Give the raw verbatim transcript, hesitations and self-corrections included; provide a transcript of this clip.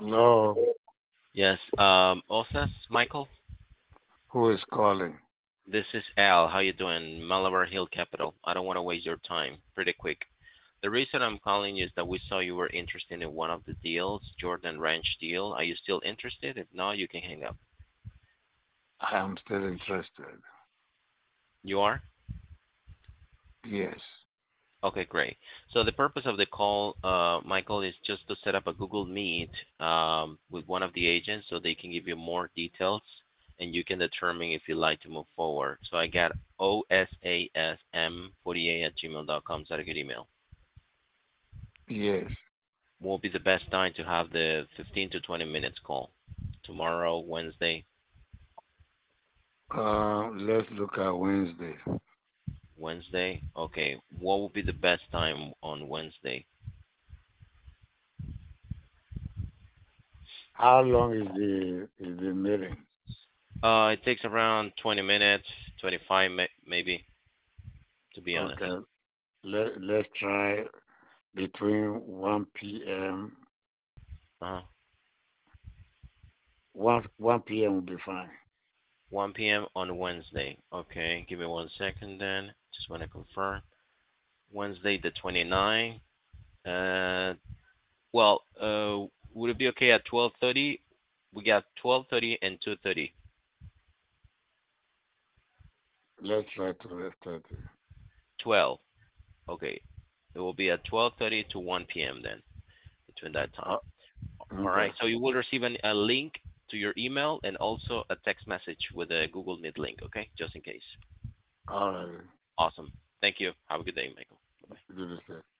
No, Yes. Um, Osas, Michael. who is calling? This is Al. How you doing? Malabar Hill Capital. I don't want to waste your time. Pretty quick. The reason I'm calling you is that we saw you were interested in one of the deals, Jordan Ranch deal. Are you still interested? If not, you can hang up. I am still interested. You are? Yes. Okay, great. So the purpose of the call, uh, Michael, is just to set up a Google Meet um, with one of the agents so they can give you more details and you can determine if you'd like to move forward. So I got osasm forty-eight at gmail dot com. Is that a good email? Yes. What will be the best time to have the fifteen to twenty minutes call? Tomorrow, Wednesday? Uh, let's look at Wednesday. Wednesday? Okay. What will be the best time on Wednesday? How long is the is the meeting? Uh, it takes around twenty minutes, twenty-five maybe, to be honest. Okay. Let let's try between one p m Uh-huh. one one p m will be fine. one p m on Wednesday. Okay, give me one second then. Just want to confirm. Wednesday the twenty-ninth. Uh, well, uh, would it be okay at twelve thirty? We got twelve thirty and two thirty. Let's try to let's thirty. twelve. Okay. It will be at twelve thirty to one p m then, between that time. Uh, All okay. right. So you will receive an, a link to your email and also a text message with a Google Meet link, okay? Just in case. All right. Awesome. Thank you. Have a good day, Michael. Bye-bye. Do the same.